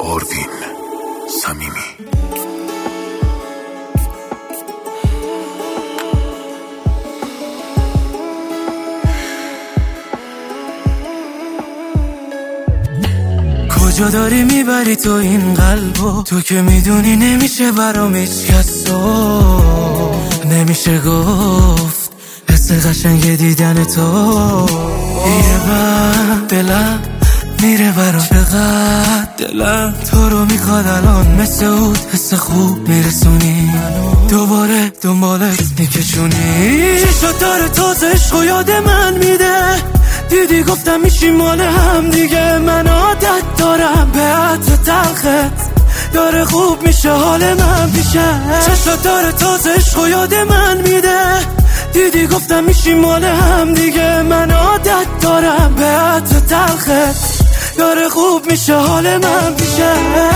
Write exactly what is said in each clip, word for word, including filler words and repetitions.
آروین صمیمی. کجا داری میبری تو این قلبو؟ تو که میدونی نمیشه برام هیچ کسو، نمیشه گفت حس قشنگ دیدن تو. یه بر دلم میره برام، چقدر دلم تو رو میخواد الان، مثل اون حس خوب میرسونی، دوباره دنبالت میکشونی. چشات داره تازه عشق و یاد من میده، دیدی گفتم میشیم مال هم دیگه. من عادت دارم به عطر تلخت، داره خوب میشه حال من پیشه. چشات داره تازه عشق و یاد من میده، دیدی گفتم میشیم مال هم دیگه. من عادت دارم به عطر تلخت، داره خوب میشه حال من پیشه.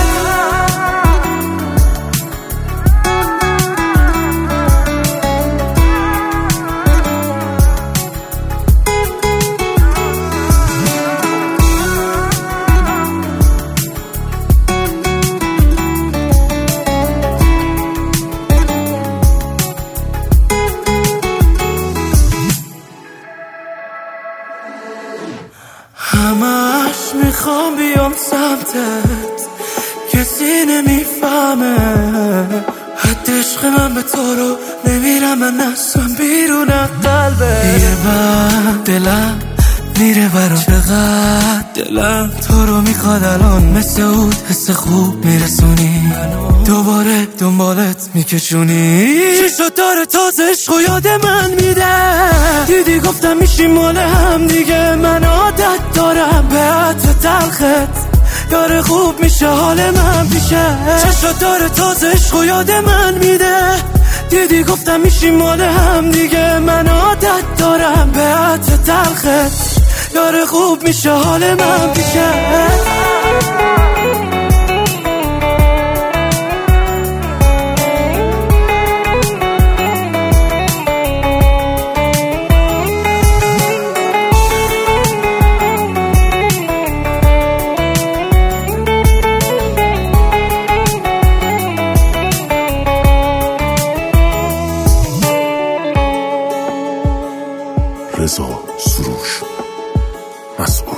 همش میخوام بیام سمتت، کسی نمیفهمه حد عشق من به تو رو نمیرم من نستم بیرون قلبه. یه بر دلم میره برام، چقدر دلم تو رو میخواد الان، مثل اون حس خوب میرسونی، دوباره دنبالت میکشونی. چشات داره تازه عشق و یاد من میده، دیدی گفتم میشیم مال هم دیگه. من عادت دارم به عطر تلخت، داره خوب میشه حال من پیشه. چشات داره تازه عشق و یاد من میده، دیدی گفتم میشیم مال هم دیگه. من عادت دارم به عطر تلخت، داره خوب میشه حال من پیشه. رضا سروش مسئول.